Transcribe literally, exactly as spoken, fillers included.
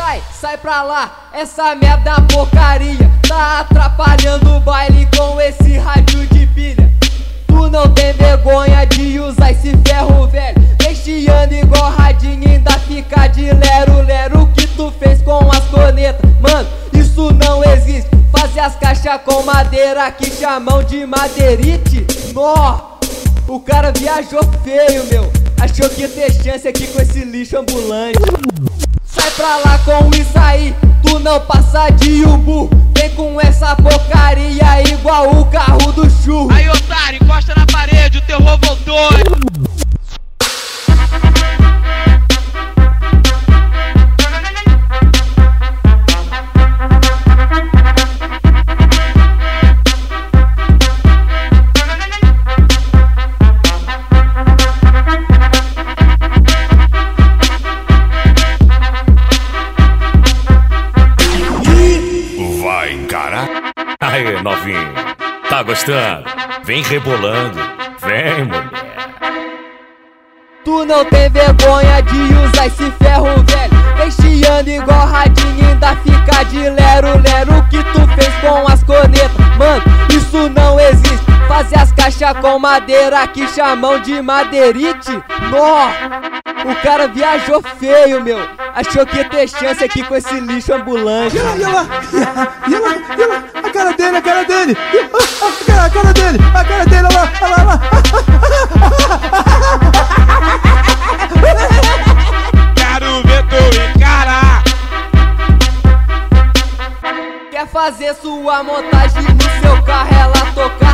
sai, sai pra lá, essa merda é porcaria. Tá atrapalhando o baile com esse rádio de pilha. Tu não tem vergonha de usar esse ferro velho, mexendo igual radinho, ainda fica de lero lero. O que tu fez com as cornetas, mano, isso não existe. Fazer as caixas com madeira que chamam de madeirite. Nó, o cara viajou feio, meu. Achou que ia ter chance aqui com esse lixo ambulante. Sai pra lá com isso aí, tu não passa de um burro. Vem com essa porcaria igual o carro do churro. Aí, otário, encosta na parede, o terror voltou. Aí, novinho, tá gostando? Vem rebolando, vem, mulher. Tu não tem vergonha de usar esse ferro velho, vem chiando igual radinho, ainda fica de lero lero. O que tu fez com as cornetas, mano, isso não existe. Fazer as caixas com madeira que chamam de madeirite. Nó, o cara viajou feio, meu. Achou que ia ter chance aqui com esse lixo ambulante. E lá, e lá, e lá, e lá, a cara dele, a cara dele, a cara, a cara dele, a cara dele, olha lá, olha lá, olha lá. Quero ver tu encarar. Quer fazer sua montagem no seu carro, ela tocar